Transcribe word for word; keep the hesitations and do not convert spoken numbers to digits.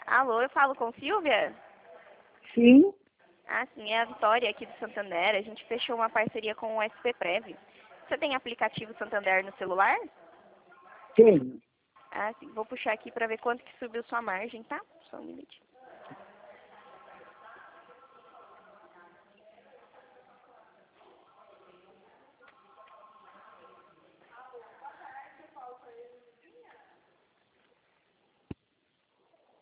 Alô, eu falo com Silvia? Sim, Ah, sim, é a Vitória aqui do Santander. A gente fechou uma parceria com o S P Prev. Você tem aplicativo Santander no celular? tenho. Ah, sim. Vou puxar aqui para ver quanto que subiu sua margem, tá? Só um minutinho.